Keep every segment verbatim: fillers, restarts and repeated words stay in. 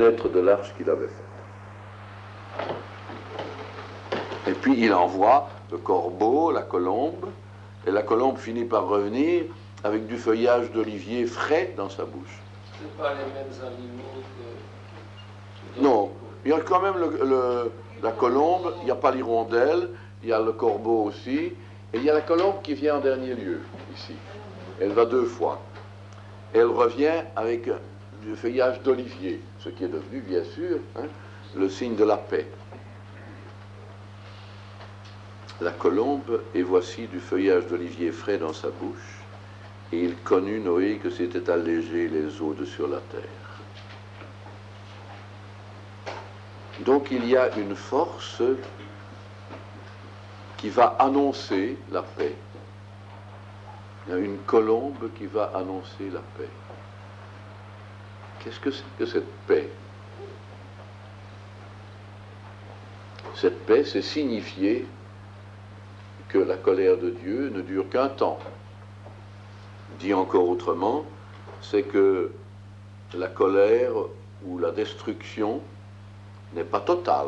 lettre de l'arche qu'il avait faite. Et puis il envoie le corbeau, la colombe, et la colombe finit par revenir avec du feuillage d'olivier frais dans sa bouche. C'est pas les mêmes animaux que... Non, il y a quand même le, le, la colombe, il n'y a pas l'hirondelle, il y a le corbeau aussi, et il y a la colombe qui vient en dernier lieu, ici. Elle va deux fois. Elle revient avec du feuillage d'olivier, ce qui est devenu, bien sûr, hein, le signe de la paix. La colombe, et voici du feuillage d'olivier frais dans sa bouche, et il connut Noé que s'étaient allégées les eaux de sur la terre. Donc il y a une force qui va annoncer la paix. Il y a une colombe qui va annoncer la paix. Qu'est-ce que c'est que cette paix? Cette paix, c'est signifier que la colère de Dieu ne dure qu'un temps. Dit encore autrement, c'est que la colère ou la destruction n'est pas totale.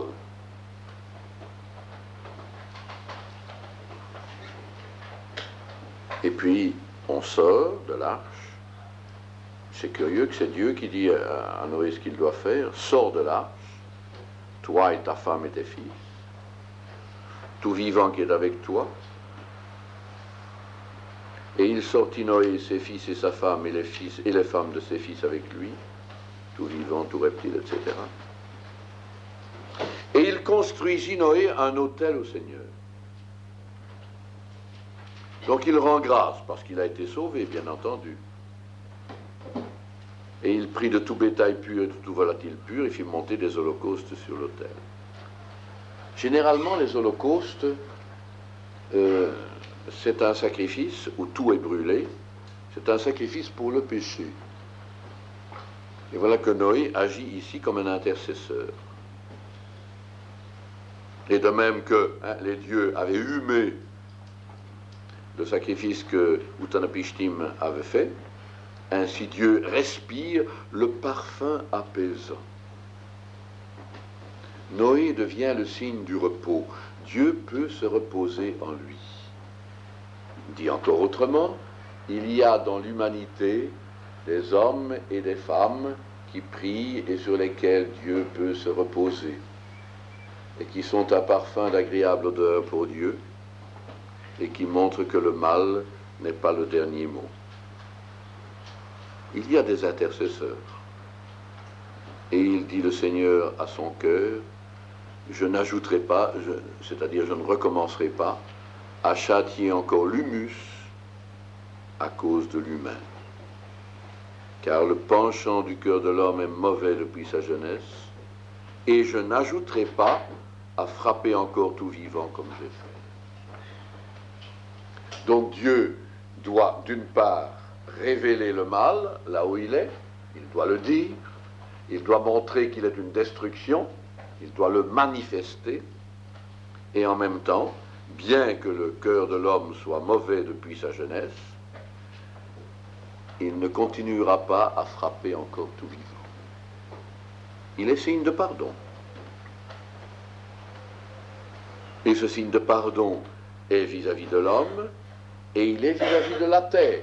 Et puis, on sort de l'arche. C'est curieux que c'est Dieu qui dit à Noé ce qu'il doit faire. Sors de l'arche, toi et ta femme et tes fils, tout vivant qui est avec toi. Et il sortit Noé, ses fils et sa femme, et les fils et les femmes de ses fils avec lui, tout vivant, tout reptile, et cetera. Et il construisit Noé un autel au Seigneur. Donc il rend grâce, parce qu'il a été sauvé, bien entendu. Et il prit de tout bétail pur et de tout volatile pur, et fit monter des holocaustes sur l'autel. Généralement, les holocaustes, euh, c'est un sacrifice où tout est brûlé, c'est un sacrifice pour le péché. Et voilà que Noé agit ici comme un intercesseur. Et de même que hein, les dieux avaient humé le sacrifice que Utanapishtim avait fait, ainsi Dieu respire le parfum apaisant. Noé devient le signe du repos. Dieu peut se reposer en lui. Dit encore autrement, il y a dans l'humanité des hommes et des femmes qui prient et sur lesquels Dieu peut se reposer, et qui sont un parfum d'agréable odeur pour Dieu, et qui montrent que le mal n'est pas le dernier mot. Il y a des intercesseurs. Et il dit le Seigneur à son cœur, je n'ajouterai pas, je, c'est-à-dire je ne recommencerai pas, à châtier encore l'humus à cause de l'humain. Car le penchant du cœur de l'homme est mauvais depuis sa jeunesse, et je n'ajouterai pas à frapper encore tout vivant comme j'ai fait. Donc Dieu doit d'une part révéler le mal là où il est, il doit le dire, il doit montrer qu'il est une destruction, il doit le manifester, et en même temps, bien que le cœur de l'homme soit mauvais depuis sa jeunesse, il ne continuera pas à frapper encore tout vivant. Il est signe de pardon. Et ce signe de pardon est vis-à-vis de l'homme, et il est vis-à-vis de la terre.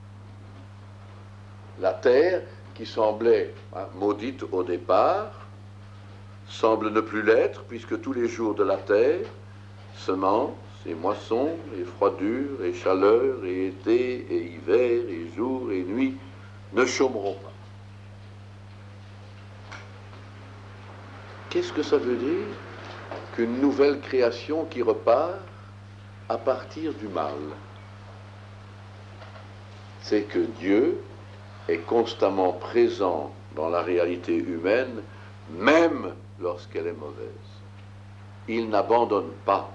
La terre, qui semblait hein, maudite au départ, semble ne plus l'être, puisque tous les jours de la terre, semences et moissons, et froidure, et chaleur, et été, et hiver, et jour, et nuit, ne chômeront pas. Qu'est-ce que ça veut dire qu'une nouvelle création qui repart à partir du mal? C'est que Dieu est constamment présent dans la réalité humaine, même lorsqu'elle est mauvaise. Il n'abandonne pas.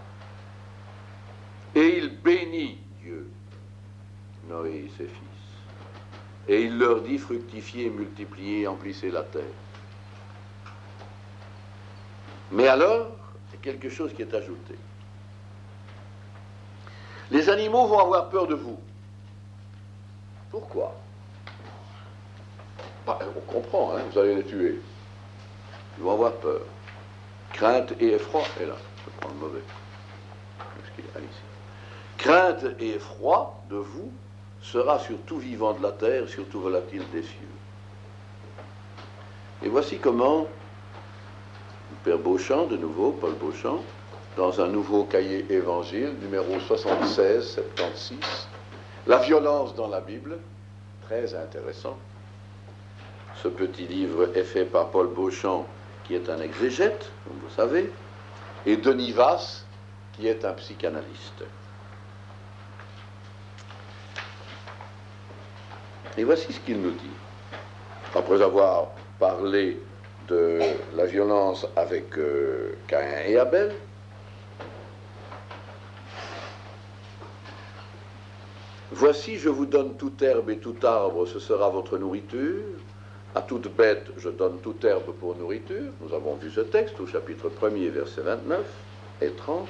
Et il bénit Dieu, Noé et ses fils. Et il leur dit, fructifiez, multipliez, emplissez la terre. Mais alors, c'est quelque chose qui est ajouté. Les animaux vont avoir peur de vous. Pourquoi? Bah, on comprend, hein, vous allez les tuer. Ils vont avoir peur. Crainte et effroi. Et là, je prends le mauvais. Qu'est-ce qu'il y a ici? Crainte et effroi de vous sera sur tout vivant de la terre, sur tout volatile des cieux. Et voici comment le Père Beauchamp, de nouveau, Paul Beauchamp, dans un nouveau cahier évangile, numéro soixante-seize soixante-seize, la violence dans la Bible, très intéressant. Ce petit livre est fait par Paul Beauchamp, qui est un exégète, comme vous savez, et Denis Vasse, qui est un psychanalyste. Et voici ce qu'il nous dit. Après avoir parlé de la violence avec euh, Caïn et Abel, voici, je vous donne toute herbe et tout arbre, ce sera votre nourriture. À toute bête, je donne toute herbe pour nourriture. Nous avons vu ce texte au chapitre premier, versets vingt-neuf et trente.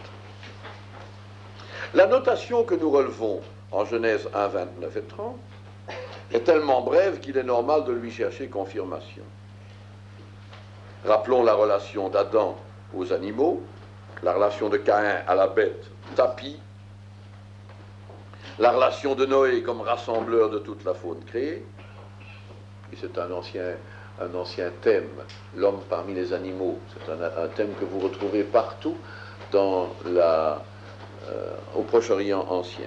La notation que nous relevons en Genèse un, vingt-neuf et trente est tellement brève qu'il est normal de lui chercher confirmation. Rappelons la relation d'Adam aux animaux, la relation de Caïn à la bête, tapis, la relation de Noé comme rassembleur de toute la faune créée. Et c'est un ancien, un ancien thème, l'homme parmi les animaux. C'est un, un thème que vous retrouvez partout dans la, euh, au Proche-Orient ancien.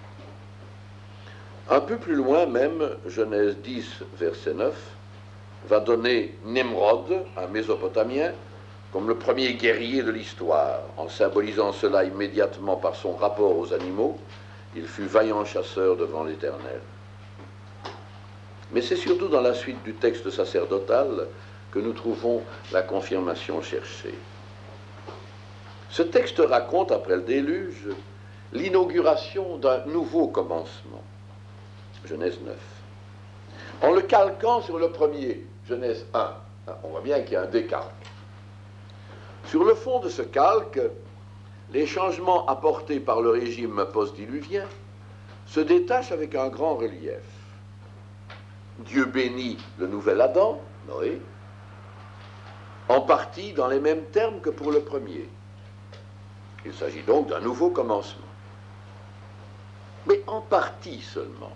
Un peu plus loin même, Genèse dix, verset neuf, va donner Nimrod, un Mésopotamien, comme le premier guerrier de l'histoire, en symbolisant cela immédiatement par son rapport aux animaux. Il fut vaillant chasseur devant l'Éternel. Mais c'est surtout dans la suite du texte sacerdotal que nous trouvons la confirmation cherchée. Ce texte raconte, après le déluge, l'inauguration d'un nouveau commencement. Genèse neuf. En le calquant sur le premier, Genèse un, on voit bien qu'il y a un décalque. Sur le fond de ce calque, les changements apportés par le régime post-diluvien se détachent avec un grand relief. Dieu bénit le nouvel Adam, Noé, en partie dans les mêmes termes que pour le premier. Il s'agit donc d'un nouveau commencement. Mais en partie seulement.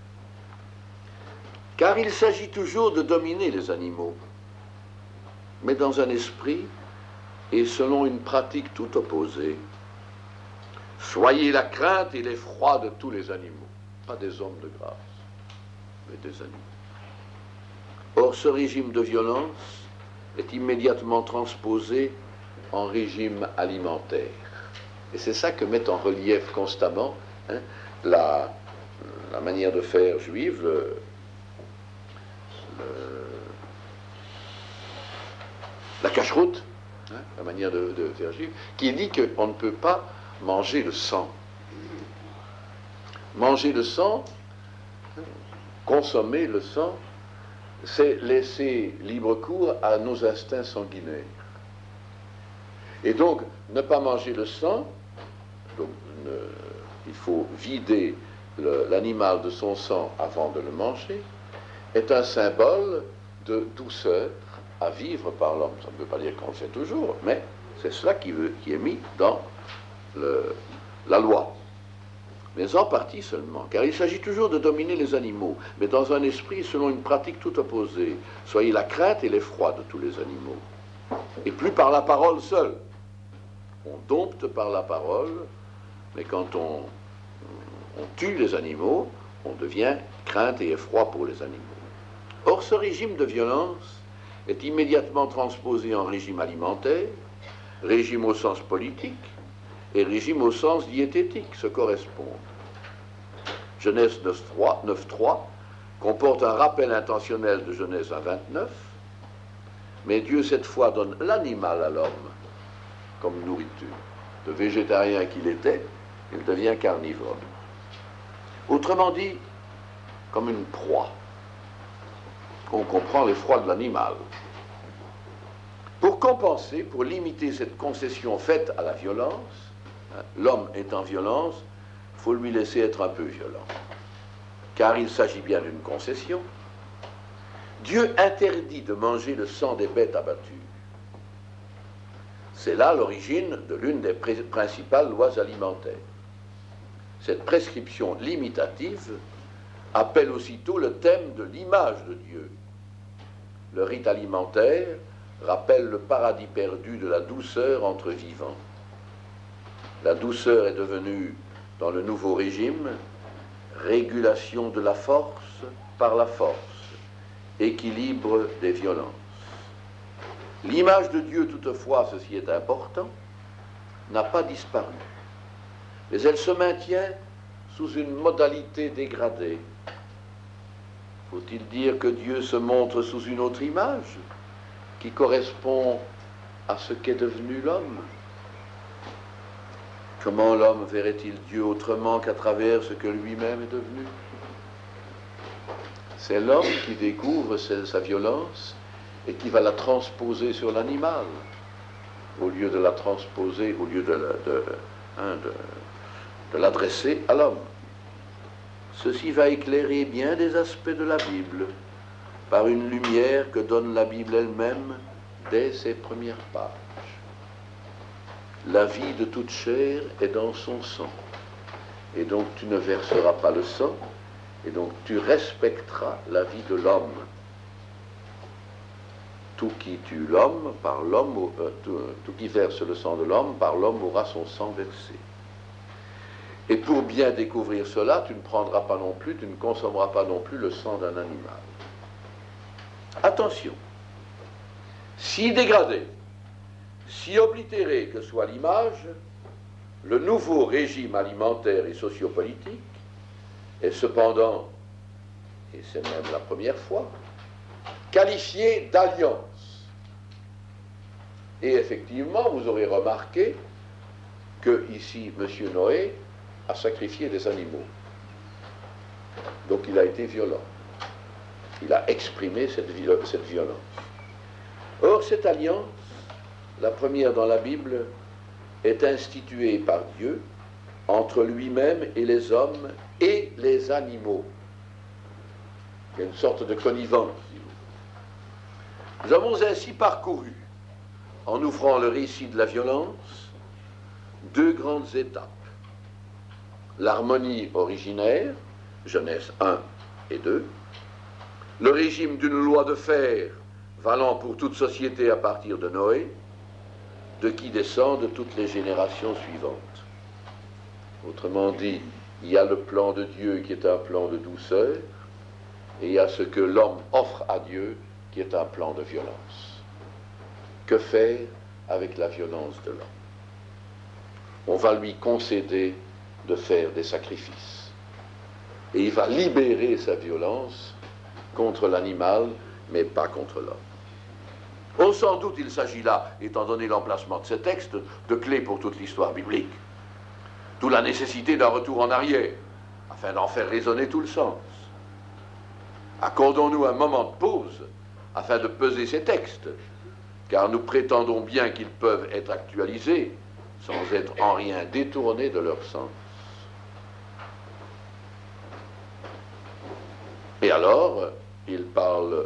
Car il s'agit toujours de dominer les animaux, mais dans un esprit et selon une pratique tout opposée. Soyez la crainte et l'effroi de tous les animaux, pas des hommes de grâce, mais des animaux. Or, ce régime de violence est immédiatement transposé en régime alimentaire. Et c'est ça que met en relief constamment hein, la, la manière de faire juive, le, le, la cacheroute, hein, la manière de, de faire juive, qui dit qu'on ne peut pas manger le sang. Manger le sang, consommer le sang, c'est laisser libre cours à nos instincts sanguinaires. Et donc, ne pas manger le sang, donc, ne, il faut vider le, l'animal de son sang avant de le manger, est un symbole de douceur à vivre par l'homme. Ça ne veut pas dire qu'on le fait toujours, mais c'est cela qui, veut, qui est mis dans le, la loi. Mais en partie seulement, car il s'agit toujours de dominer les animaux, mais dans un esprit selon une pratique tout opposée. Soyez la crainte et l'effroi de tous les animaux. Et plus par la parole seule. On dompte par la parole, mais quand on, on tue les animaux, on devient crainte et effroi pour les animaux. Or, ce régime de violence est immédiatement transposé en régime alimentaire, régime au sens politique, et régime au sens diététique se correspondent. Genèse neuf trois comporte un rappel intentionnel de Genèse un vingt-neuf, mais Dieu cette fois donne l'animal à l'homme comme nourriture. De végétarien qu'il était, il devient carnivore. Autrement dit, comme une proie. On comprend l'effroi de l'animal. Pour compenser, pour limiter cette concession faite à la violence, l'homme est en violence, il faut lui laisser être un peu violent. Car il s'agit bien d'une concession. Dieu interdit de manger le sang des bêtes abattues. C'est là l'origine de l'une des principales lois alimentaires. Cette prescription limitative appelle aussitôt le thème de l'image de Dieu. Le rite alimentaire rappelle le paradis perdu de la douceur entre vivants. La douceur est devenue, dans le nouveau régime, régulation de la force par la force, équilibre des violences. L'image de Dieu, toutefois, ceci est important, n'a pas disparu, mais elle se maintient sous une modalité dégradée. Faut-il dire que Dieu se montre sous une autre image qui correspond à ce qu'est devenu l'homme? Comment l'homme verrait-il Dieu autrement qu'à travers ce que lui-même est devenu? C'est l'homme qui découvre sa violence et qui va la transposer sur l'animal, au lieu de la transposer, au lieu de, la, de, hein, de, de l'adresser à l'homme. Ceci va éclairer bien des aspects de la Bible par une lumière que donne la Bible elle-même dès ses premières pages. La vie de toute chair est dans son sang, et donc tu ne verseras pas le sang, et donc tu respecteras la vie de l'homme. Tout qui tue l'homme, par l'homme, euh, tout, tout qui verse le sang de l'homme, par l'homme aura son sang versé. Et pour bien découvrir cela, tu ne prendras pas non plus, tu ne consommeras pas non plus le sang d'un animal. Attention, si dégradé, si oblitéré que soit l'image, le nouveau régime alimentaire et sociopolitique est cependant, et c'est même la première fois, qualifié d'alliance. Et effectivement, vous aurez remarqué que ici, M. Noé a sacrifié des animaux. Donc il a été violent. Il a exprimé cette, cette violence. Or, cette alliance, la première dans la Bible, est instituée par Dieu entre lui-même et les hommes et les animaux. Il y a une sorte de connivence. Nous avons ainsi parcouru, en ouvrant le récit de la violence, deux grandes étapes. L'harmonie originaire, Genèse un et deux, le régime d'une loi de fer valant pour toute société à partir de Noé, de qui descendent toutes les générations suivantes. Autrement dit, il y a le plan de Dieu qui est un plan de douceur, et il y a ce que l'homme offre à Dieu qui est un plan de violence. Que faire avec la violence de l'homme? On va lui concéder de faire des sacrifices. Et il va libérer sa violence contre l'animal, mais pas contre l'homme. Oh, sans doute, il s'agit là, étant donné l'emplacement de ces textes, de clés pour toute l'histoire biblique. D'où la nécessité d'un retour en arrière, afin d'en faire résonner tout le sens. Accordons-nous un moment de pause, afin de peser ces textes, car nous prétendons bien qu'ils peuvent être actualisés, sans être en rien détournés de leur sens. Et alors, il parle...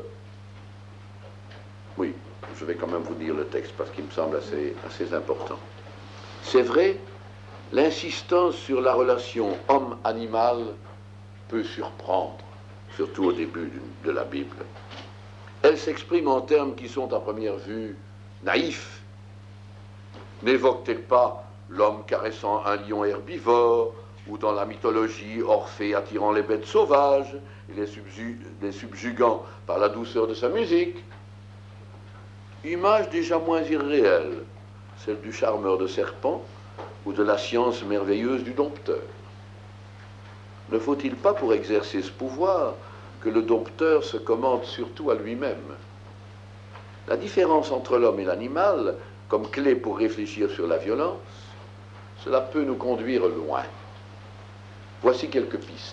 Oui, je vais quand même vous dire le texte parce qu'il me semble assez, assez important. C'est vrai, l'insistance sur la relation homme-animal peut surprendre, surtout au début de la Bible. Elle s'exprime en termes qui sont à première vue naïfs. N'évoque-t-elle pas l'homme caressant un lion herbivore, ou dans la mythologie, Orphée attirant les bêtes sauvages et les, subju- les subjuguant par la douceur de sa musique? Image déjà moins irréelle, celle du charmeur de serpent ou de la science merveilleuse du dompteur. Ne faut-il pas, pour exercer ce pouvoir, que le dompteur se commande surtout à lui-même? La différence entre l'homme et l'animal, comme clé pour réfléchir sur la violence, cela peut nous conduire loin. Voici quelques pistes.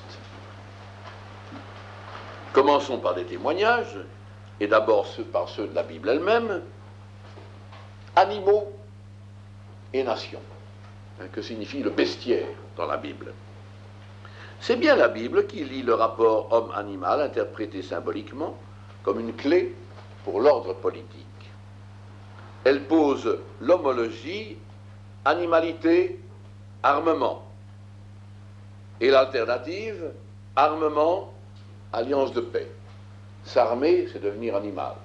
Commençons par des témoignages, et d'abord ceux, par ceux de la Bible elle-même. Animaux et nations. Hein, que signifie le bestiaire dans la Bible? C'est bien la Bible qui lit le rapport homme-animal interprété symboliquement comme une clé pour l'ordre politique. elle pose l'homologie animalité-armement. Et l'alternative, armement-alliance de paix. S'armer, c'est devenir animal.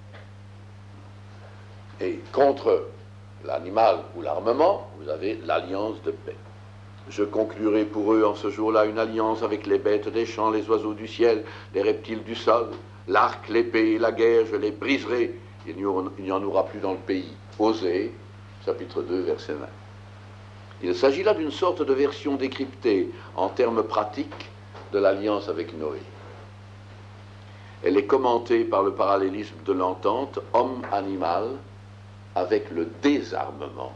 Et contre l'animal ou l'armement, vous avez l'alliance de paix. Je conclurai pour eux en ce jour-là une alliance avec les bêtes des champs, les oiseaux du ciel, les reptiles du sol, l'arc, l'épée et la guerre, je les briserai. Il n'y en aura plus dans le pays. Osée, chapitre deux, verset vingt. Il s'agit là d'une sorte de version décryptée en termes pratiques de l'alliance avec Noé. Elle est commentée par le parallélisme de l'entente homme-animal avec le désarmement.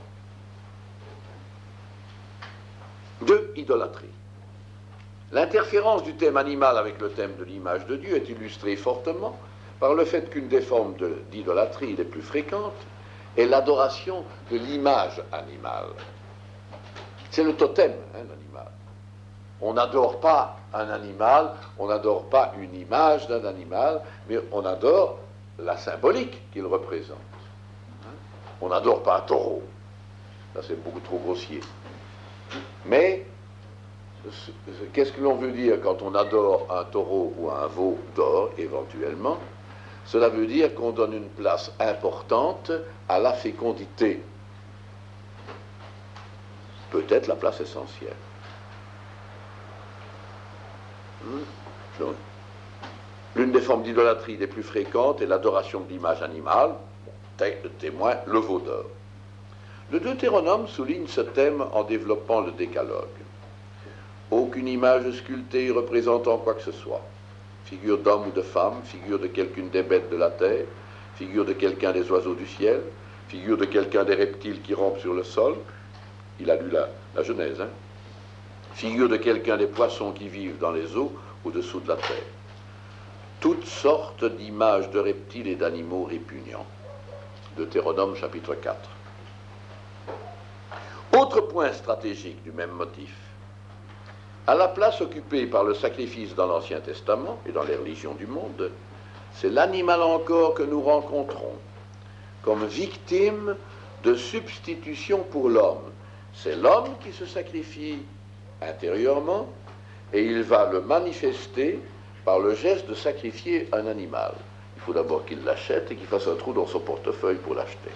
Deux, idolâtrie. L'interférence du thème animal avec le thème de l'image de Dieu est illustrée fortement par le fait qu'une des formes de, d'idolâtrie les plus fréquentes est l'adoration de l'image animale. C'est le totem, hein, l'animal. On n'adore pas un animal, on n'adore pas une image d'un animal, mais on adore la symbolique qu'il représente. On n'adore pas un taureau. Ça, c'est beaucoup trop grossier. Mais, qu'est-ce que l'on veut dire quand on adore un taureau ou un veau d'or, éventuellement? Cela veut dire qu'on donne une place importante à la fécondité. Peut-être la place essentielle. Donc, l'une des formes d'idolâtrie les plus fréquentes est l'adoration de l'image animale, témoin le veau d'or. Le Deutéronome souligne ce thème en développant le décalogue. Aucune image sculptée représentant quoi que ce soit, figure d'homme ou de femme, figure de quelqu'une des bêtes de la terre, figure de quelqu'un des oiseaux du ciel, figure de quelqu'un des reptiles qui rampent sur le sol, il a lu la, la Genèse, hein, figure de quelqu'un des poissons qui vivent dans les eaux au-dessous de la terre. Toutes sortes d'images de reptiles et d'animaux répugnants. Deutéronome chapitre quatre. Autre point stratégique du même motif. À la place occupée par le sacrifice dans l'Ancien Testament et dans les religions du monde, c'est l'animal encore que nous rencontrons comme victime de substitution pour l'homme. C'est l'homme qui se sacrifie intérieurement et il va le manifester par le geste de sacrifier un animal. Il faut d'abord qu'il l'achète et qu'il fasse un trou dans son portefeuille pour l'acheter.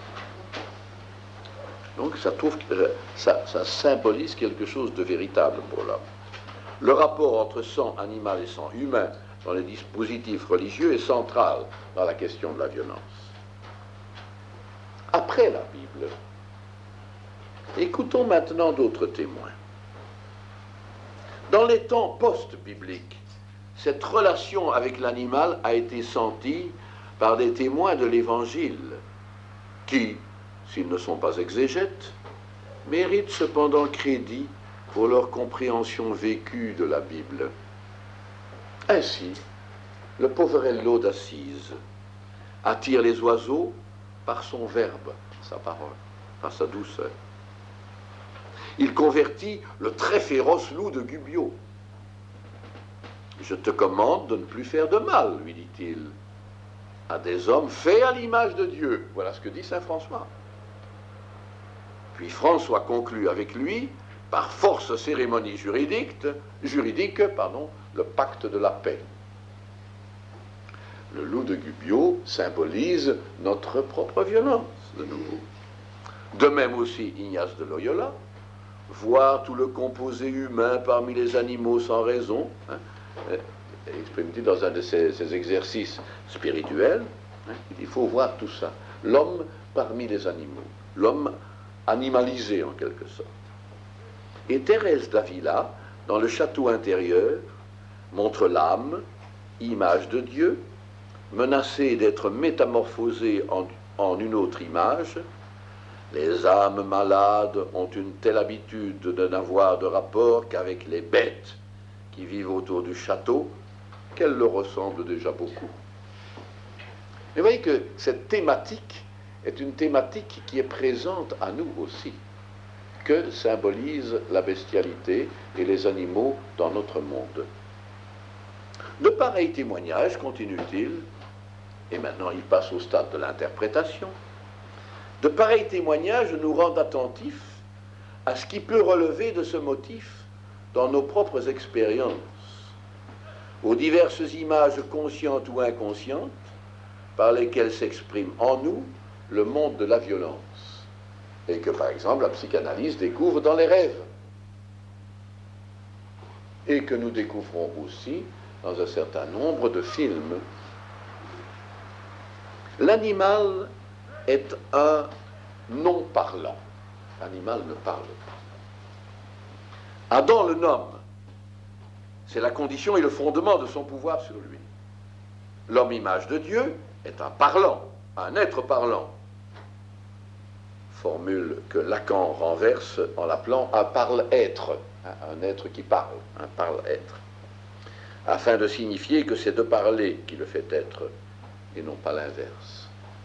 Donc ça, trouve, ça, ça symbolise quelque chose de véritable pour l'homme. Le rapport entre sang animal et sang humain dans les dispositifs religieux est central dans la question de la violence. Après la Bible, écoutons maintenant d'autres témoins. Dans les temps post-bibliques, cette relation avec l'animal a été sentie par des témoins de l'Évangile qui, s'ils ne sont pas exégètes, méritent cependant crédit pour leur compréhension vécue de la Bible. Ainsi, le Poverello d'Assise attire les oiseaux par son verbe, sa parole, par sa douceur. Il convertit le très féroce loup de Gubbio. « Je te commande de ne plus faire de mal, lui dit-il, à des hommes faits à l'image de Dieu. » Voilà ce que dit saint François. Puis François conclut avec lui, par force cérémonie juridique, juridique pardon, le pacte de la paix. Le loup de Gubbio symbolise notre propre violence, de nouveau. De même aussi Ignace de Loyola, voir tout le composé humain parmi les animaux sans raison, hein, exprimé dans un de ses, ses exercices spirituels, hein, il faut voir tout ça. L'homme parmi les animaux, l'homme animalisé en quelque sorte. Et Thérèse d'Avila, dans le château intérieur, montre l'âme, image de Dieu, menacée d'être métamorphosée en, en une autre image. Les âmes malades ont une telle habitude de n'avoir de rapport qu'avec les bêtes qui vivent autour du château qu'elles leur ressemblent déjà beaucoup. Mais vous voyez que cette thématique est une thématique qui est présente à nous aussi. Que symbolise la bestialité et les animaux dans notre monde? De pareils témoignages, continue-t-il, et maintenant il passe au stade de l'interprétation, De pareils témoignages nous rendent attentifs à ce qui peut relever de ce motif dans nos propres expériences, aux diverses images conscientes ou inconscientes par lesquelles s'exprime en nous le monde de la violence, et que par exemple la psychanalyse découvre dans les rêves, et que nous découvrons aussi dans un certain nombre de films. L'animal est un non-parlant. L'animal ne parle pas. Adam le nomme. C'est la condition et le fondement de son pouvoir sur lui. L'homme image de Dieu est un parlant, un être parlant. Formule que Lacan renverse en l'appelant un parle-être, un être qui parle, un parle-être, afin de signifier que c'est de parler qui le fait être et non pas l'inverse.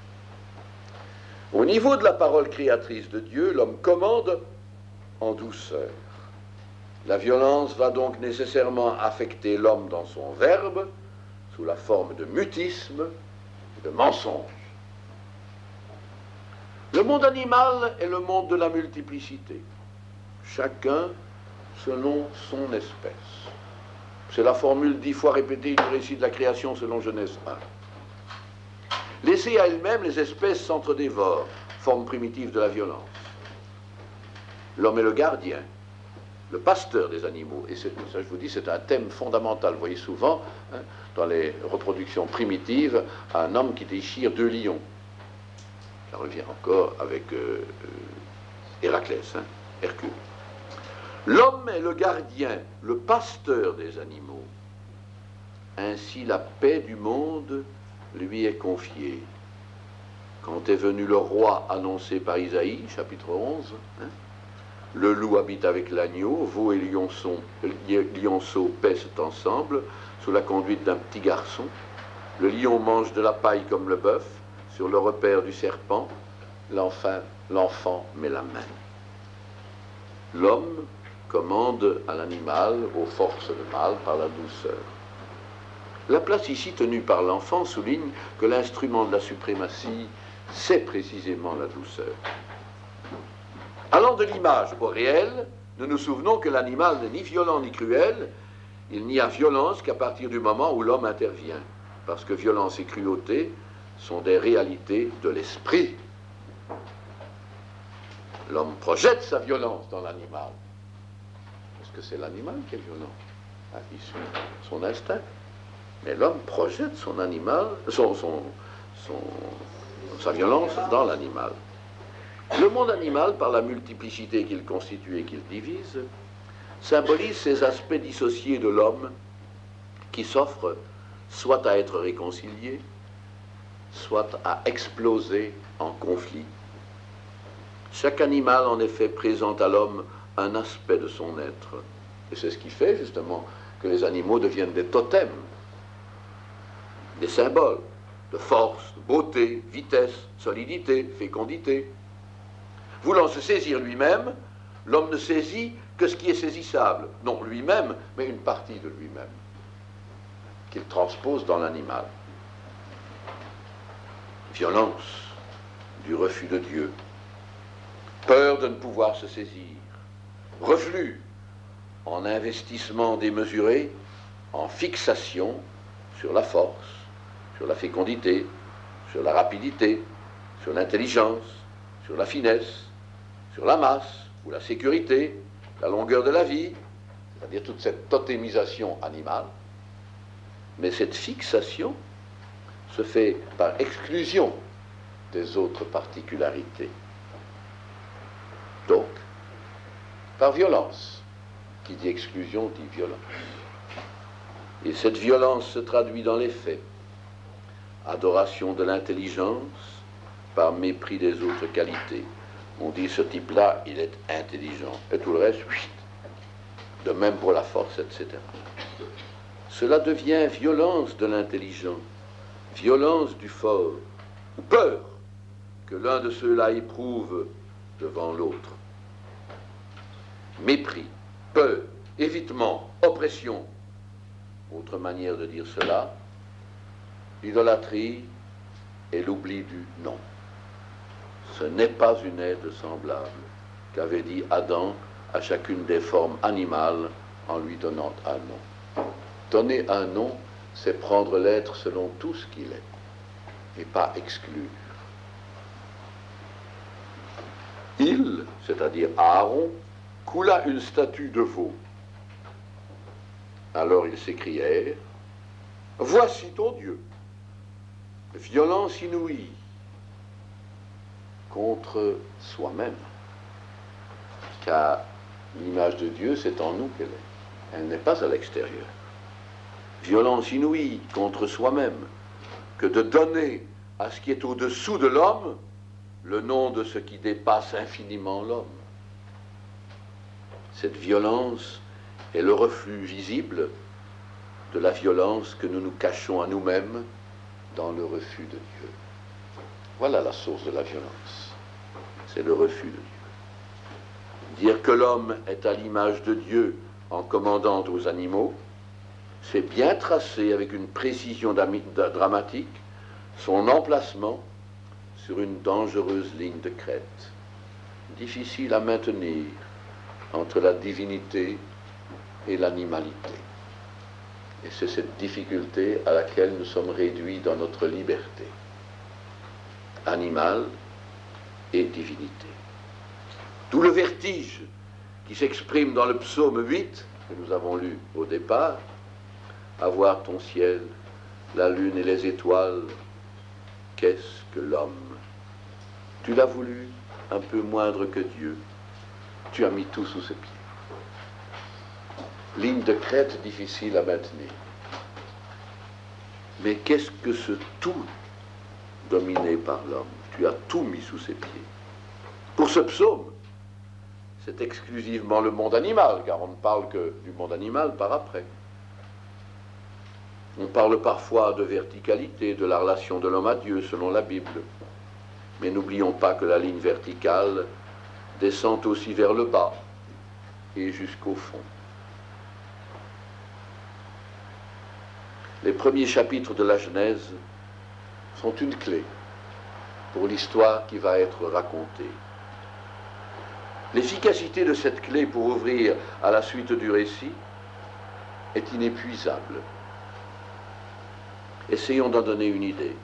Au niveau de la parole créatrice de Dieu, l'homme commande en douceur. La violence va donc nécessairement affecter l'homme dans son verbe sous la forme de mutisme et de mensonge. Le monde animal est le monde de la multiplicité, chacun selon son espèce. C'est la formule dix fois répétée du récit de la création selon Genèse un. Laissées à elles-mêmes, les espèces s'entre-dévorent, forme primitive de la violence. L'homme est le gardien, le pasteur des animaux. Et ça, je vous dis, c'est un thème fondamental. Vous voyez souvent, hein, dans les reproductions primitives, un homme qui déchire deux lions. Ça revient encore avec euh, euh, Héraclès, hein, Hercule. L'homme est le gardien, le pasteur des animaux. Ainsi, la paix du monde lui est confiée. Quand est venu le roi annoncé par Isaïe, chapitre onze, hein, le loup habite avec l'agneau, veau et lionceau, lionceau paissent ensemble sous la conduite d'un petit garçon. Le lion mange de la paille comme le bœuf, sur le repère du serpent, l'enfant, l'enfant met la main. L'homme commande à l'animal, aux forces de mal, par la douceur. La place ici tenue par l'enfant souligne que l'instrument de la suprématie, c'est précisément la douceur. Allant de l'image au réel, nous nous souvenons que l'animal n'est ni violent ni cruel, il n'y a violence qu'à partir du moment où l'homme intervient, parce que violence et cruauté sont des réalités de l'esprit. L'homme projette sa violence dans l'animal, parce que c'est l'animal qui est violent, hein, il suit son instinct. Mais l'homme projette son animal, son, son, son, sa violence dans l'animal. Le monde animal, par la multiplicité qu'il constitue et qu'il divise, symbolise ces aspects dissociés de l'homme qui s'offrent soit à être réconciliés, soit à exploser en conflit. Chaque animal, en effet, présente à l'homme un aspect de son être. Et c'est ce qui fait, justement, que les animaux deviennent des totems, des symboles de force, de beauté, vitesse, solidité, fécondité. Voulant se saisir lui-même, l'homme ne saisit que ce qui est saisissable. Non lui-même, mais une partie de lui-même, qu'il transpose dans l'animal. Violence du refus de Dieu, peur de ne pouvoir se saisir, reflux en investissement démesuré, en fixation sur la force, sur la fécondité, sur la rapidité, sur l'intelligence, sur la finesse, sur la masse ou la sécurité, la longueur de la vie, c'est-à-dire toute cette totémisation animale. Mais cette fixation se fait par exclusion des autres particularités. Donc, par violence. Qui dit exclusion dit violence. Et cette violence se traduit dans les faits. Adoration de l'intelligence par mépris des autres qualités. On dit ce type-là, il est intelligent. Et tout le reste, oui. De même pour la force, et cetera. Cela devient violence de l'intelligent, violence du fort, ou peur que l'un de ceux-là éprouve devant l'autre. Mépris, peur, évitement, oppression. Autre manière de dire cela, l'idolâtrie est l'oubli du non. Ce n'est pas une aide semblable qu'avait dit Adam à chacune des formes animales en lui donnant un nom. Donner un nom, c'est prendre l'être selon tout ce qu'il est, et pas exclure. Il, c'est-à-dire Aaron, coula une statue de veau. Alors ils s'écrièrent, « Voici ton Dieu !» Violence inouïe contre soi-même. Car l'image de Dieu, c'est en nous qu'elle est. Elle n'est pas à l'extérieur. Violence inouïe contre soi-même que de donner à ce qui est au-dessous de l'homme le nom de ce qui dépasse infiniment l'homme. Cette violence est le reflux visible de la violence que nous nous cachons à nous-mêmes dans le refus de Dieu. Voilà la source de la violence. C'est le refus de Dieu. Dire que l'homme est à l'image de Dieu en commandant aux animaux, c'est bien tracer avec une précision dramatique son emplacement sur une dangereuse ligne de crête, difficile à maintenir entre la divinité et l'animalité. Et c'est cette difficulté à laquelle nous sommes réduits dans notre liberté, animale et divinité. D'où le vertige qui s'exprime dans le psaume huit, que nous avons lu au départ, « À voir ton ciel, la lune et les étoiles, qu'est-ce que l'homme? Tu l'as voulu un peu moindre que Dieu, tu as mis tout sous ses pieds. » Ligne de crête difficile à maintenir. Mais qu'est-ce que ce tout dominé par l'homme? Tu as tout mis sous ses pieds. Pour ce psaume, c'est exclusivement le monde animal, car on ne parle que du monde animal par après. On parle parfois de verticalité, de la relation de l'homme à Dieu selon la Bible. Mais n'oublions pas que la ligne verticale descend aussi vers le bas et jusqu'au fond. Les premiers chapitres de la Genèse sont une clé pour l'histoire qui va être racontée. L'efficacité de cette clé pour ouvrir à la suite du récit est inépuisable. Essayons d'en donner une idée.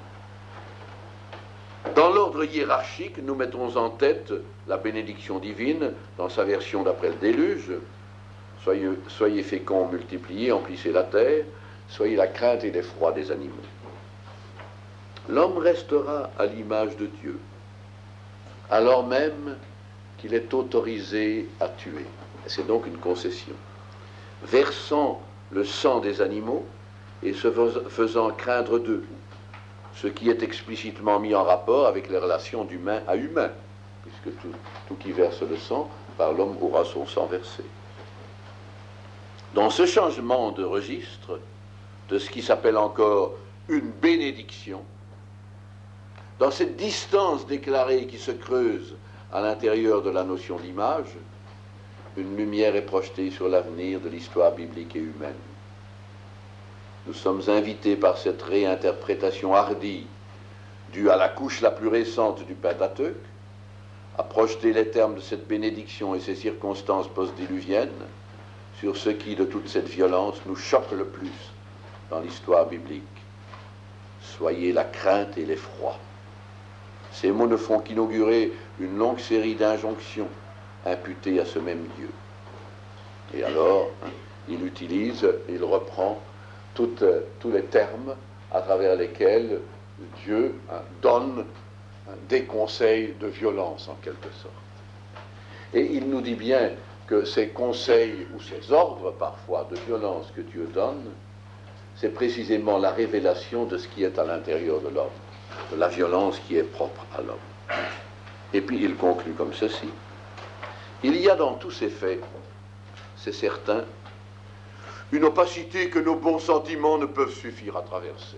Dans l'ordre hiérarchique, nous mettons en tête la bénédiction divine dans sa version d'après le déluge. Soyez, soyez féconds, multipliez, emplissez la terre. Soyez la crainte et l'effroi des animaux. L'homme restera à l'image de Dieu, alors même qu'il est autorisé à tuer. C'est donc une concession. Versant le sang des animaux et se faisant craindre d'eux, ce qui est explicitement mis en rapport avec les relations d'humain à humain, puisque tout, tout qui verse le sang, par l'homme aura son sang versé. Dans ce changement de registre, de ce qui s'appelle encore une bénédiction, dans cette distance déclarée qui se creuse à l'intérieur de la notion d'image, une lumière est projetée sur l'avenir de l'histoire biblique et humaine. Nous sommes invités par cette réinterprétation hardie, due à la couche la plus récente du Pentateuque, à projeter les termes de cette bénédiction et ses circonstances post-diluviennes sur ce qui, de toute cette violence, nous choque le plus dans l'histoire biblique. Soyez la crainte et l'effroi. Ces mots ne font qu'inaugurer une longue série d'injonctions imputées à ce même Dieu. Et alors, il utilise, il reprend toutes, tous les termes à travers lesquels Dieu hein, donne hein, des conseils de violence, en quelque sorte. Et il nous dit bien que ces conseils, ou ces ordres parfois de violence que Dieu donne, c'est précisément la révélation de ce qui est à l'intérieur de l'homme, de la violence qui est propre à l'homme. Et puis il conclut comme ceci. Il y a dans tous ces faits, c'est certain, une opacité que nos bons sentiments ne peuvent suffire à traverser.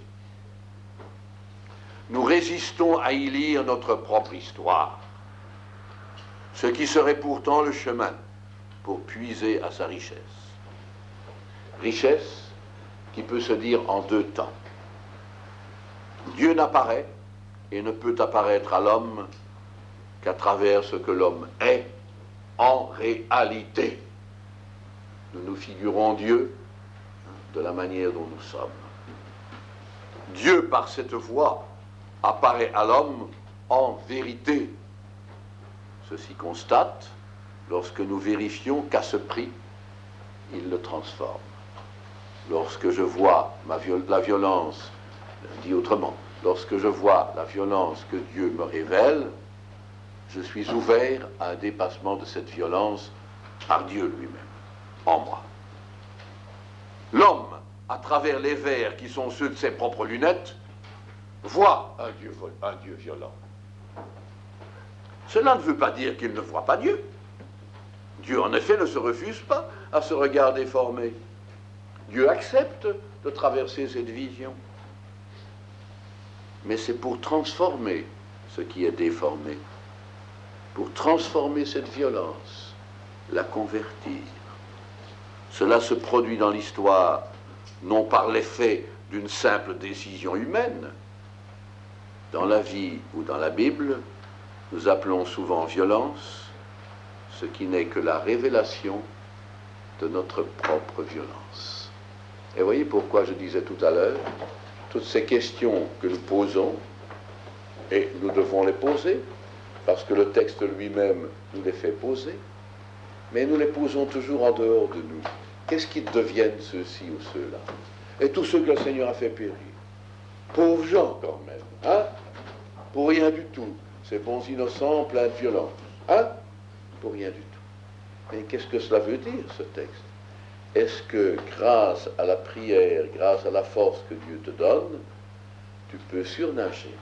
Nous résistons à y lire notre propre histoire, ce qui serait pourtant le chemin pour puiser à sa richesse. Richesse qui peut se dire en deux temps. Dieu n'apparaît et ne peut apparaître à l'homme qu'à travers ce que l'homme est en réalité. Nous nous figurons Dieu de la manière dont nous sommes. Dieu, par cette voie, apparaît à l'homme en vérité. Ceci constate lorsque nous vérifions qu'à ce prix, il le transforme. Lorsque je vois ma viol- la violence, dit autrement, lorsque je vois la violence que Dieu me révèle, je suis ouvert à un dépassement de cette violence par Dieu lui-même, en moi. L'homme, à travers les verres qui sont ceux de ses propres lunettes, voit un Dieu, un Dieu violent. Cela ne veut pas dire qu'il ne voit pas Dieu. Dieu, en effet, ne se refuse pas à ce regard déformé. Dieu accepte de traverser cette vision. Mais c'est pour transformer ce qui est déformé, pour transformer cette violence, la convertir. Cela se produit dans l'histoire, non par l'effet d'une simple décision humaine. Dans la vie ou dans la Bible, nous appelons souvent violence ce qui n'est que la révélation de notre propre violence. Et voyez pourquoi je disais tout à l'heure, toutes ces questions que nous posons, et nous devons les poser, parce que le texte lui-même nous les fait poser, mais nous les posons toujours en dehors de nous. Qu'est-ce qu'ils deviennent ceux-ci ou ceux-là? Et tous ceux que le Seigneur a fait périr. Pauvres gens quand même, hein? Pour rien du tout. Ces bons innocents pleins de violence, hein? Pour rien du tout. Mais qu'est-ce que cela veut dire, ce texte? Est-ce que grâce à la prière, grâce à la force que Dieu te donne, tu peux surnager?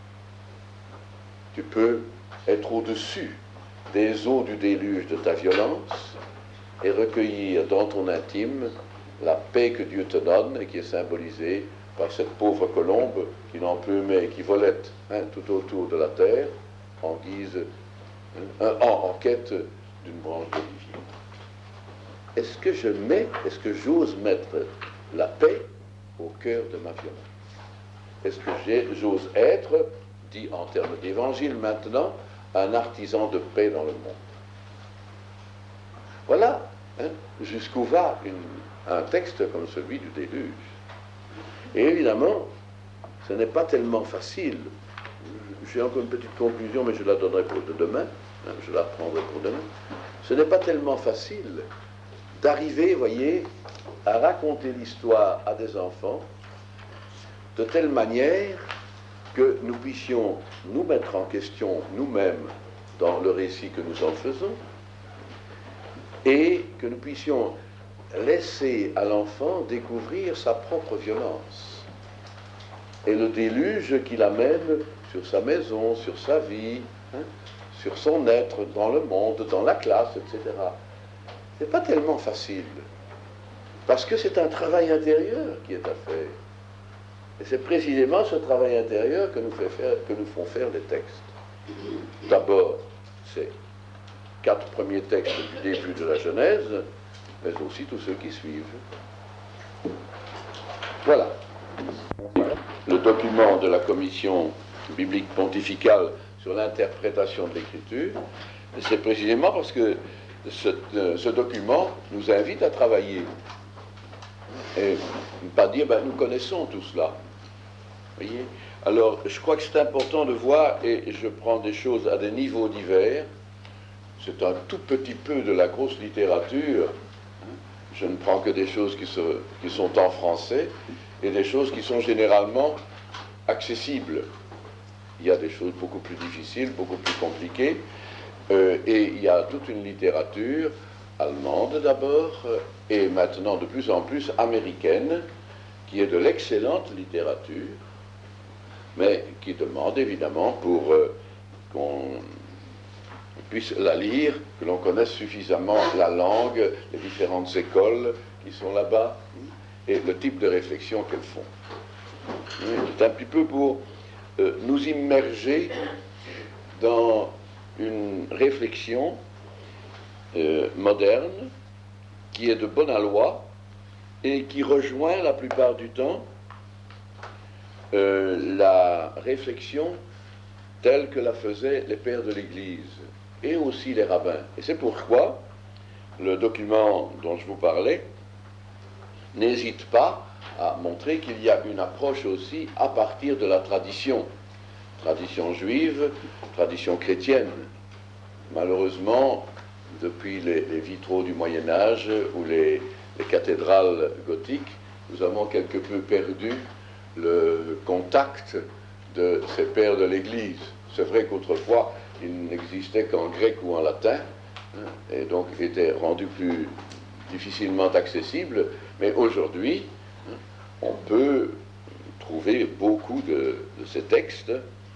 Tu peux être au-dessus des eaux du déluge de ta violence et recueillir dans ton intime la paix que Dieu te donne et qui est symbolisée par cette pauvre colombe qui n'en peut mais qui volette, hein, tout autour de la terre en guise, hein, en, en quête d'une branche d'olivier. Est-ce que je mets, est-ce que j'ose mettre la paix au cœur de ma violence? Est-ce que j'ai, j'ose être, dit en termes d'évangile maintenant, un artisan de paix dans le monde? Voilà, hein, jusqu'où va une, un texte comme celui du déluge. Et évidemment, ce n'est pas tellement facile. J'ai encore une petite conclusion, mais je la donnerai pour demain. Hein, je la prendrai pour demain. Ce n'est pas tellement facile d'arriver, voyez, à raconter l'histoire à des enfants de telle manière que nous puissions nous mettre en question nous-mêmes dans le récit que nous en faisons et que nous puissions laisser à l'enfant découvrir sa propre violence et le déluge qu'il amène sur sa maison, sur sa vie, hein, sur son être dans le monde, dans la classe, et cetera. Ce n'est pas tellement facile, parce que c'est un travail intérieur qui est à faire. Et c'est précisément ce travail intérieur que nous, fait faire, que nous font faire les textes. D'abord, ces quatre premiers textes du début de la Genèse, mais aussi tous ceux qui suivent. Voilà. Le document de la commission biblique pontificale sur l'interprétation de l'Écriture, c'est précisément parce que ce, ce document nous invite à travailler. Et ne pas dire, ben, nous connaissons tout cela. Voyez? Alors, je crois que c'est important de voir, et je prends des choses à des niveaux divers. C'est un tout petit peu de la grosse littérature. Je ne prends que des choses qui, se, qui sont en français et des choses qui sont généralement accessibles. Il y a des choses beaucoup plus difficiles, beaucoup plus compliquées, euh, et il y a toute une littérature allemande d'abord, et maintenant de plus en plus américaine, qui est de l'excellente littérature, mais qui demande évidemment pour euh, qu'on puisse la lire, que l'on connaisse suffisamment la langue, les différentes écoles qui sont là-bas, et le type de réflexion qu'elles font. C'est un petit peu pour euh, nous immerger dans une réflexion euh, moderne qui est de bonne aloi et qui rejoint la plupart du temps euh, la réflexion telle que la faisaient les pères de l'Église et aussi les rabbins. Et c'est pourquoi le document dont je vous parlais n'hésite pas à montrer qu'il y a une approche aussi à partir de la tradition, tradition juive, tradition chrétienne. Malheureusement, depuis les, les vitraux du Moyen-Âge ou les, les cathédrales gothiques, nous avons quelque peu perdu le contact de ces pères de l'Église. C'est vrai qu'autrefois, il n'existait qu'en grec ou en latin, hein, et donc était rendu plus difficilement accessible, mais aujourd'hui, hein, on peut trouver beaucoup de, de ces textes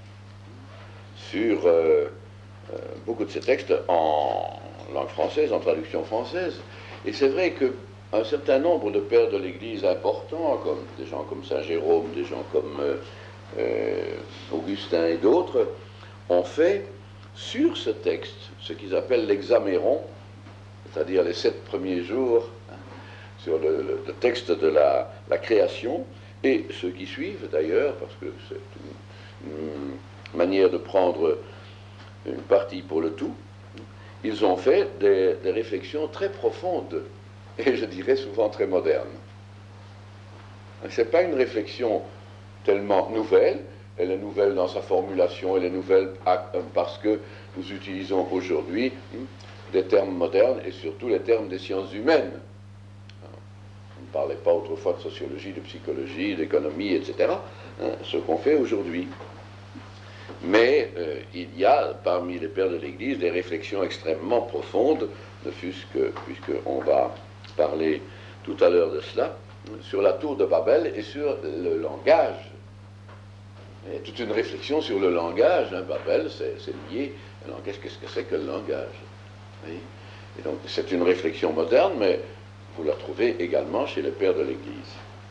sur euh, euh, beaucoup de ces textes en langue française, en traduction française. Et c'est vrai qu'un certain nombre de pères de l'Église importants, comme des gens comme Saint Jérôme, des gens comme euh, euh, Augustin et d'autres, ont fait sur ce texte ce qu'ils appellent l'examéron, c'est-à-dire les sept premiers jours, hein, sur le, le, le texte de la, la création, et ceux qui suivent d'ailleurs, parce que c'est une, une manière de prendre une partie pour le tout, ils ont fait des, des réflexions très profondes, et je dirais souvent très modernes. Ce n'est pas une réflexion tellement nouvelle, elle est nouvelle dans sa formulation, elle est nouvelle parce que nous utilisons aujourd'hui des termes modernes et surtout les termes des sciences humaines. On ne parlait pas autrefois de sociologie, de psychologie, d'économie, et cetera, hein, ce qu'on fait aujourd'hui. Mais euh, il y a parmi les pères de l'Église des réflexions extrêmement profondes, ne fût-ce que, puisqu'on va parler tout à l'heure de cela, sur la tour de Babel et sur le langage. Il y a toute une réflexion sur le langage. Hein. Babel, c'est, c'est lié. Le langage, qu'est-ce que c'est que le langage? Oui. Et donc, c'est une réflexion moderne, mais vous la trouvez également chez les pères de l'Église.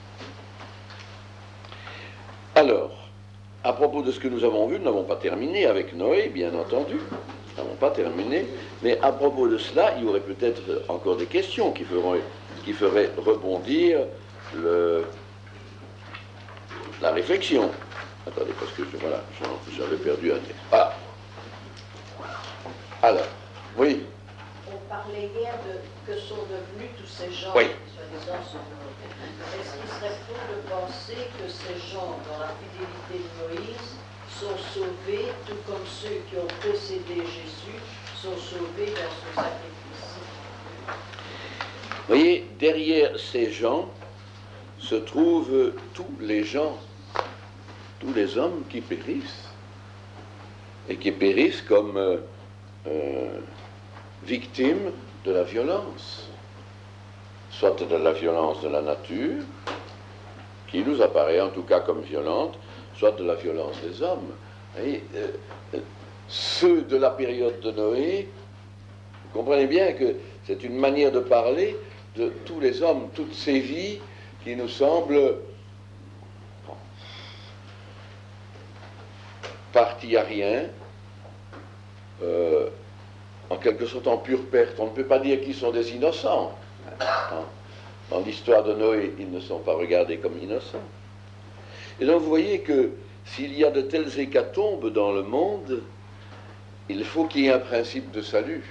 Alors, à propos de ce que nous avons vu, nous n'avons pas terminé avec Noé, bien entendu. Nous n'avons pas terminé. Mais à propos de cela, il y aurait peut-être encore des questions qui, feront, qui feraient rebondir le, la réflexion. Attendez, parce que je, voilà, j'avais perdu un texte. Voilà. Alors, oui. On parlait hier de que sont devenus tous ces gens, oui. soi-disant, est-ce qu'il serait faux de penser que ces gens, dans la fidélité de Moïse, sont sauvés, tout comme ceux qui ont précédé Jésus, sont sauvés dans son sacrifice? Vous voyez, derrière ces gens se trouvent tous les gens, tous les hommes qui périssent, et qui périssent comme euh, euh, victimes de la violence, soit de la violence de la nature, qui nous apparaît en tout cas comme violente, soit de la violence des hommes. Et, euh, ceux de la période de Noé, vous comprenez bien que c'est une manière de parler de tous les hommes, toutes ces vies qui nous semblent parties à rien, euh, en quelque sorte en pure perte. On ne peut pas dire qu'ils sont des innocents. Dans l'histoire de Noé, ils ne sont pas regardés comme innocents. Et donc vous voyez que s'il y a de telles hécatombes dans le monde, il faut qu'il y ait un principe de salut.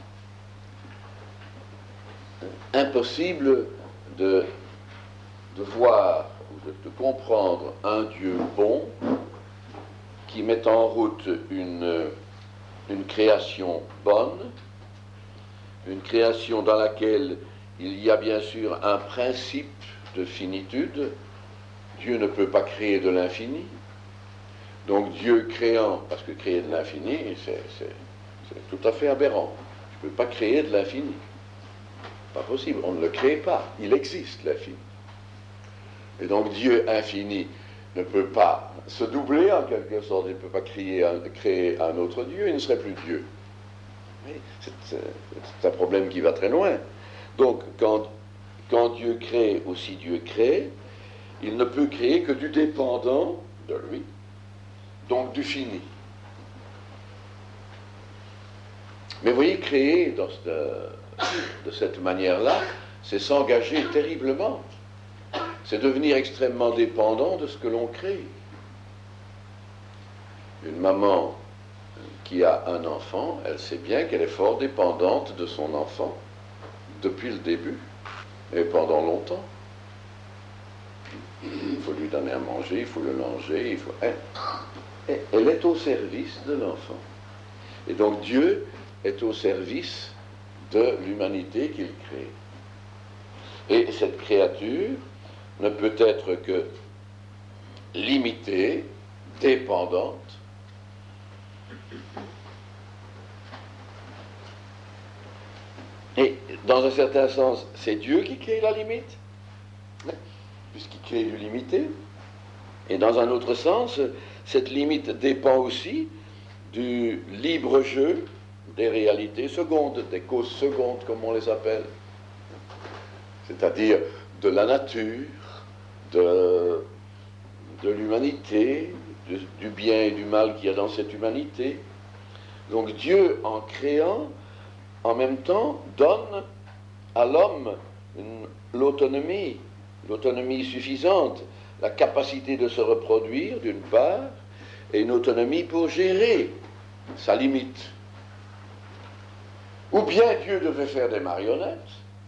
Impossible de, de voir ou de, de comprendre un Dieu bon qui met en route une, une création bonne, une création dans laquelle il y a bien sûr un principe de finitude. Dieu ne peut pas créer de l'infini. Donc Dieu créant, parce que créer de l'infini, c'est, c'est, c'est tout à fait aberrant. Je ne peux pas créer de l'infini. Pas possible, on ne le crée pas. Il existe l'infini. Et donc Dieu infini ne peut pas se doubler en quelque sorte. Il ne peut pas créer un, créer un autre Dieu, il ne serait plus Dieu. C'est, c'est, c'est un problème qui va très loin. Donc, quand, quand Dieu crée, aussi Dieu crée, il ne peut créer que du dépendant de lui, donc du fini. Mais vous voyez, créer dans cette, de cette manière-là, c'est s'engager terriblement. C'est devenir extrêmement dépendant de ce que l'on crée. une maman qui a un enfant, elle sait bien qu'elle est fort dépendante de son enfant depuis le début et pendant longtemps. Il faut lui donner à manger, il faut le langer, il faut... Elle, elle est au service de l'enfant. Et donc Dieu est au service de l'humanité qu'il crée. Et cette créature ne peut être que limitée, dépendante. Et dans un certain sens, c'est Dieu qui crée la limite, puisqu'il crée du limité. Et dans un autre sens, cette limite dépend aussi du libre jeu des réalités secondes, des causes secondes, comme on les appelle. C'est-à-dire de la nature, de, de l'humanité, du, du bien et du mal qu'il y a dans cette humanité. Donc Dieu, en créant, en même temps, donne à l'homme l'autonomie, l'autonomie suffisante, la capacité de se reproduire, d'une part, et une autonomie pour gérer sa limite. Ou bien Dieu devait faire des marionnettes,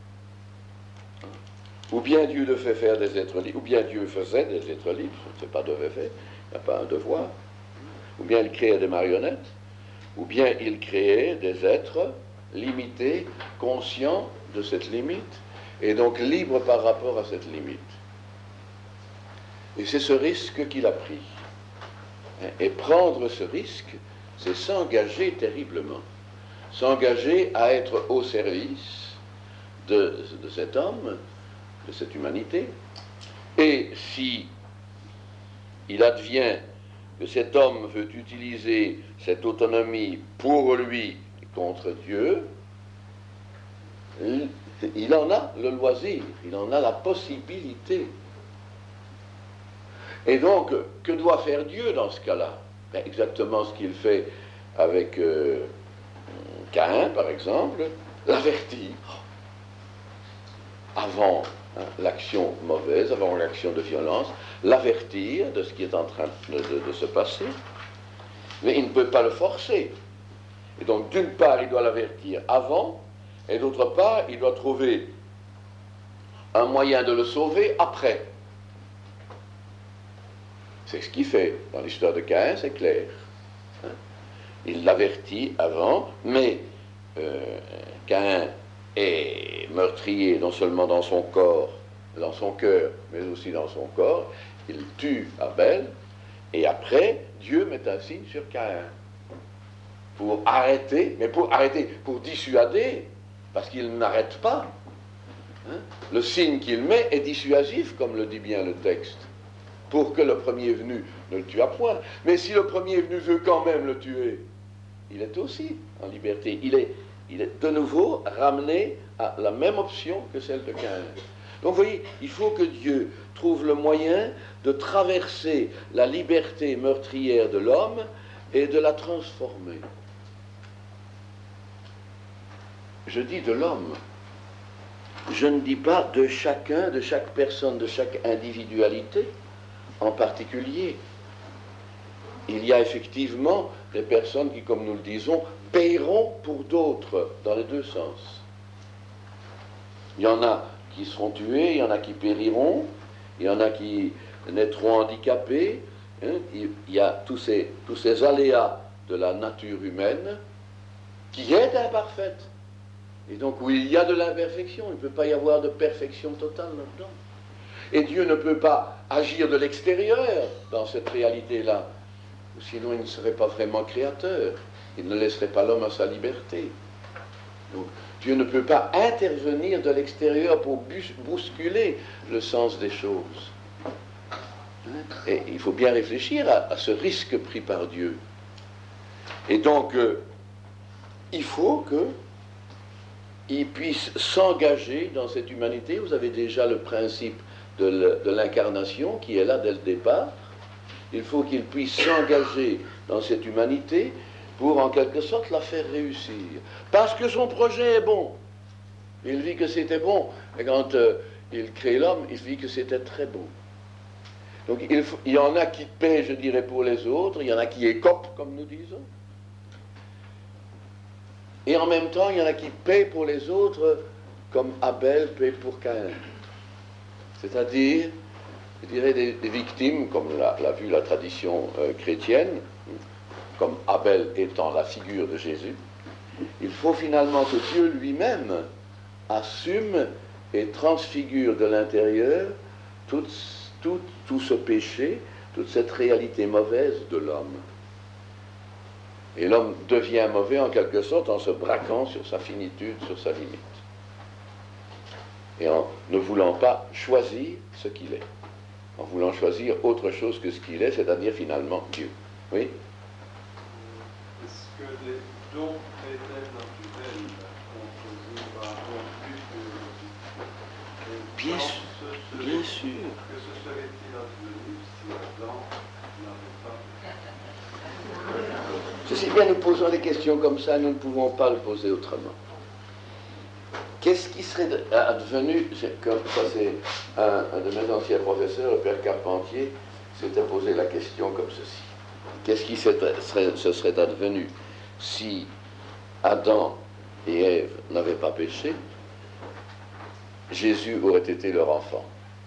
ou bien Dieu devait faire des êtres libres, ou bien Dieu faisait des êtres libres, ce n'est pas devait faire, il n'y a pas un devoir, ou bien il créait des marionnettes, ou bien il créait des êtres limités, conscients de cette limite, et donc libres par rapport à cette limite. Et c'est ce risque qu'il a pris. Et prendre ce risque, c'est s'engager terriblement. S'engager à être au service de, de cet homme, de cette humanité. Et si il advient que cet homme veut utiliser cette autonomie pour lui contre Dieu, il, il en a le loisir, il en a la possibilité. Et donc, que doit faire Dieu dans ce cas-là? Ben, exactement ce qu'il fait avec euh, Caïn, par exemple, l'avertir avant hein, l'action mauvaise, avant l'action de violence, l'avertir de ce qui est en train de, de, de se passer, mais il ne peut pas le forcer. Et donc, d'une part, il doit l'avertir avant, et d'autre part, il doit trouver un moyen de le sauver après. C'est ce qu'il fait. Dans l'histoire de Caïn, c'est clair. Hein? Il l'avertit avant, mais euh, Caïn est meurtrier non seulement dans son corps, dans son cœur, mais aussi dans son corps. Il tue Abel, et après, Dieu met un signe sur Caïn. Pour arrêter, mais pour arrêter, pour dissuader, parce qu'il n'arrête pas. Hein? Le signe qu'il met est dissuasif, comme le dit bien le texte, pour que le premier venu ne le tue point. Mais si le premier venu veut quand même le tuer, il est aussi en liberté. Il est, il est de nouveau ramené à la même option que celle de Caïn. Donc vous voyez, il faut que Dieu trouve le moyen de traverser la liberté meurtrière de l'homme et de la transformer. Je dis de l'homme. Je ne dis pas de chacun, de chaque personne, de chaque individualité en particulier. Il y a effectivement des personnes qui, comme nous le disons, paieront pour d'autres, dans les deux sens. Il y en a qui seront tués, il y en a qui périront, il y en a qui naîtront handicapés. Hein, il y a tous ces, tous ces aléas de la nature humaine qui est imparfaite. Et donc, où il y a de l'imperfection, il ne peut pas y avoir de perfection totale là-dedans. Et Dieu ne peut pas agir de l'extérieur dans cette réalité-là. Sinon, il ne serait pas vraiment créateur. Il ne laisserait pas l'homme à sa liberté. Donc, Dieu ne peut pas intervenir de l'extérieur pour bousculer le sens des choses. Et il faut bien réfléchir à, à ce risque pris par Dieu. Et donc, euh, il faut qu'il puisse s'engager dans cette humanité. Vous avez déjà le principe de l'incarnation qui est là dès le départ. Il faut qu'il puisse s'engager dans cette humanité pour en quelque sorte la faire réussir. Parce que son projet est bon. Il vit que c'était bon. Et quand euh, il crée l'homme, il vit que c'était très bon. Donc il, faut, il y en a qui paient, je dirais, pour les autres, il y en a qui écopent, comme nous disons. Et en même temps, il y en a qui paient pour les autres, comme Abel paie pour Caïn. C'est-à-dire, je dirais, des, des victimes, comme l'a, l'a vu la tradition euh, chrétienne, comme Abel étant la figure de Jésus. Il faut finalement que Dieu lui-même assume et transfigure de l'intérieur tout, tout, tout ce péché, toute cette réalité mauvaise de l'homme. Et l'homme devient mauvais en quelque sorte en se braquant sur sa finitude, sur sa limite. Et en ne voulant pas choisir ce qu'il est. En voulant choisir autre chose que ce qu'il est, c'est-à-dire finalement Dieu. Oui ? Est-ce que les dons prétels naturels ont causé par un but Bien, serait, bien sûr. Que ce serait-il advenu si Adam n'avait pas... Ceci bien, nous posons des questions comme ça, nous ne pouvons pas le poser autrement. Qu'est-ce qui serait advenu, comme ça c'est un, un de mes anciens professeurs, le père Carpentier, s'était posé la question comme ceci. Qu'est-ce qui serait, se serait advenu si Adam et Ève n'avaient pas péché? Jésus aurait été leur enfant.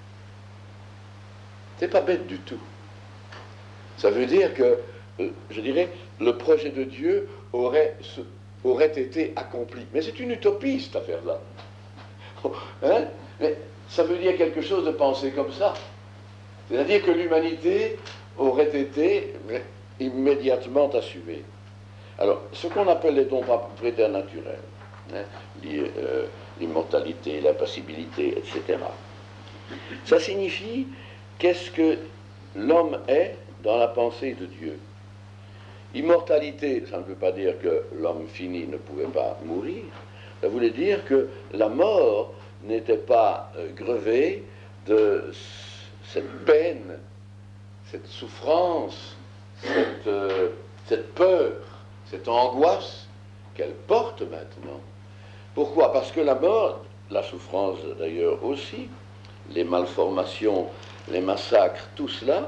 C'est pas bête du tout. Ça veut dire que, je dirais, le projet de Dieu aurait, aurait été accompli. Mais c'est une utopie, cette affaire-là. Hein? Mais ça veut dire quelque chose de penser comme ça. C'est-à-dire que l'humanité aurait été immédiatement assumée. Alors, ce qu'on appelle les dons préternaturels, hein, l'immortalité, l'impassibilité, et cetera, ça signifie qu'est-ce que l'homme est dans la pensée de Dieu. Immortalité, ça ne veut pas dire que l'homme fini ne pouvait pas mourir, ça voulait dire que la mort n'était pas euh, grevée de cette peine, cette souffrance, cette, euh, cette peur, cette angoisse qu'elle porte maintenant. Pourquoi? Parce que la mort, la souffrance d'ailleurs aussi, les malformations, les massacres, tout cela,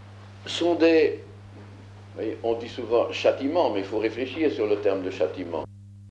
sont des... On dit souvent châtiment, mais il faut réfléchir sur le terme de châtiment.